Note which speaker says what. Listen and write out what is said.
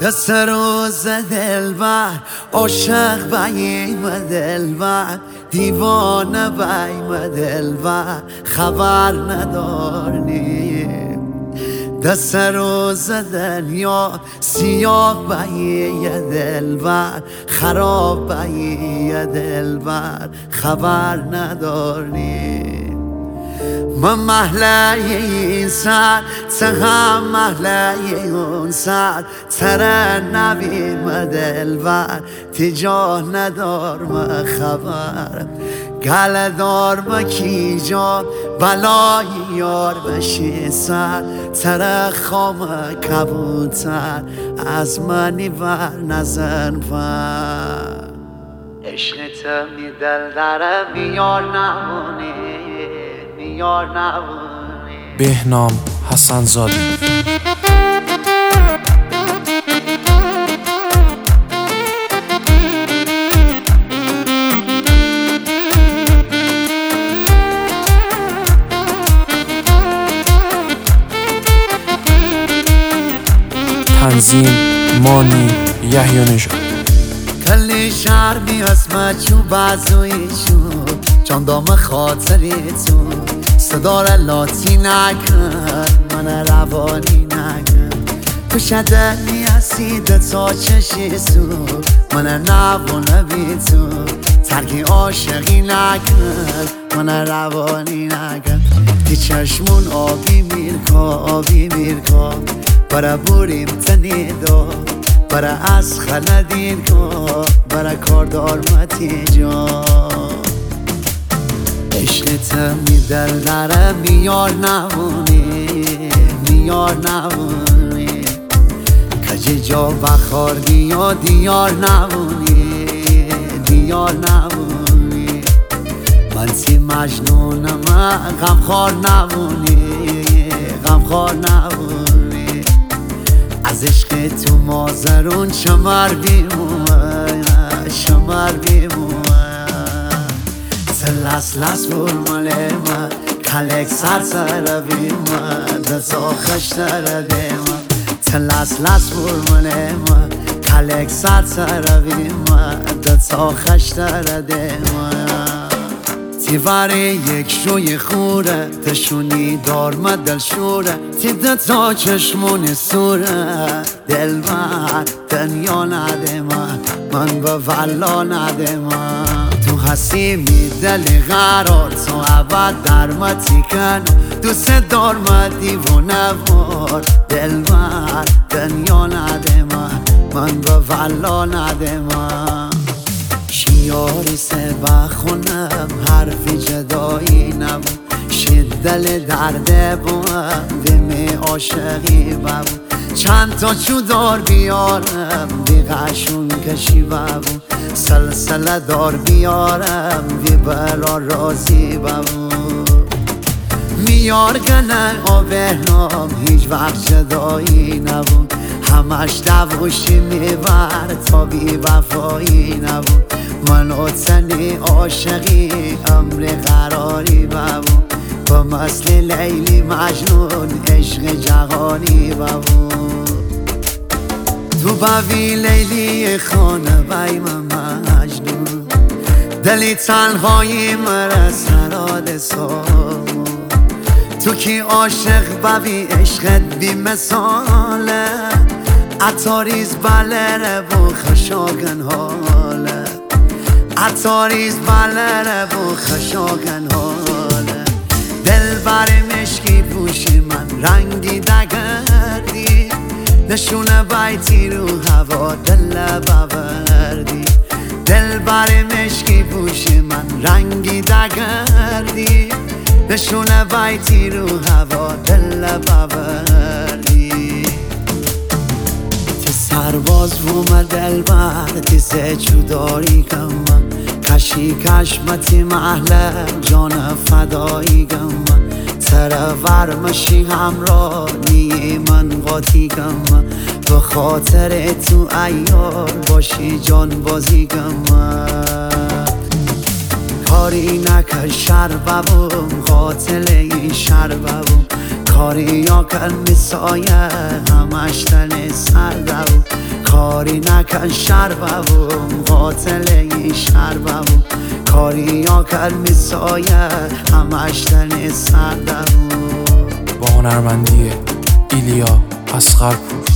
Speaker 1: دست روز دلبر عاشق بیم دلبر دیوانه بیم دلبر خبر ندارنیم دست روز دنیا سیاه بیم دلبر خراب بیم دلبر خبر ندارنیم من محله این سر هم محله اون سر تره نبیم دلبر تجاه ندار ما خبر گل دار ما کی جان بلای یار بشی سر تره خام کبوتر از منی بر نزن پر عشقت می دل داره بیار نمونی بیار نمونی.
Speaker 2: بهنام حسن‌زاده. تنظیم مانی یحیی
Speaker 1: کلی شهر بیاسمه چو بازویشو چندام خاطری تو صدار لاتی نکن من روانی نکن تو شدنی هستید تا چشی سو من نبونه بی تو ترکی عاشقی نکن من روانی نکن تی چشمون آبی میرکا برا بوریم تنیدو برا از خندین کن برا کاردار متی جان عشقت می دل داره بیار نمونی بیار نمونی کجی جا بخوردی یا دیار نمونی دیار نمونی من سی مجنونم غمخوار نمونی غمخوار نمونی از عشق تو مازرون شمر بیمون شمر بیمون لس برماله ما کلک سر بیما دسا خشتر دیما لس برماله ما کلک سر بیما دسا خشتر دیما تیواره یک شوی خوره تشونی دار ما دل شوره تی دتا چشمون سوره دل من دنیا نده من به والا نده تو هستی می دل قرار تو عبد در ما تیکن دوست دار ما دیوونه وار دل من دنیا نده من به والا نده شیاری سه بخونم حرفی جدایی نبود شدل درده بوم بمی عاشقی ببود چند تا جودار بیارم بی غشون کشی ببود سلسله دار بیارم بی برا رازی ببود میار گنه آبهنام هیچ وقت جدایی نبود همش دوشی میبر تا بی وفایی نبود من و تنی عاشقی امر قراری ببود با مثل لیلی مجنون عشق جهانی ببود تو باوی لیلی خانه بیم مجنون دلی تنهایی مره سراد سامون تو کی عاشق باوی عشقت بی مثاله عطاریز بلره و خشاگن حاله عطاریز بلره و خشاگن حاله دل بر مشکی پوشی من رنگی دگردی نشونه بیتی رو هوا دل ببردی دل بر مشکی پوشی من رنگی دگردی نشونه بیتی رو هوا دل ببردی تی سرباز بوم دل بر تی سه چوداری کم کشی کشمتی محله جان فدایی کم تره ورمشی همراه نی من قاطی کم به خاطر تو ایار باشی جان بازی کم کاری نکن شر ببوم قاتل این شر ببوم کاری یا کن میسایه همش تن سردم کاری نکن شربم قاتل این شربم کاری یا کن میسایه همش تن سردم
Speaker 2: با هنرمندی ایلیا اصغرپور.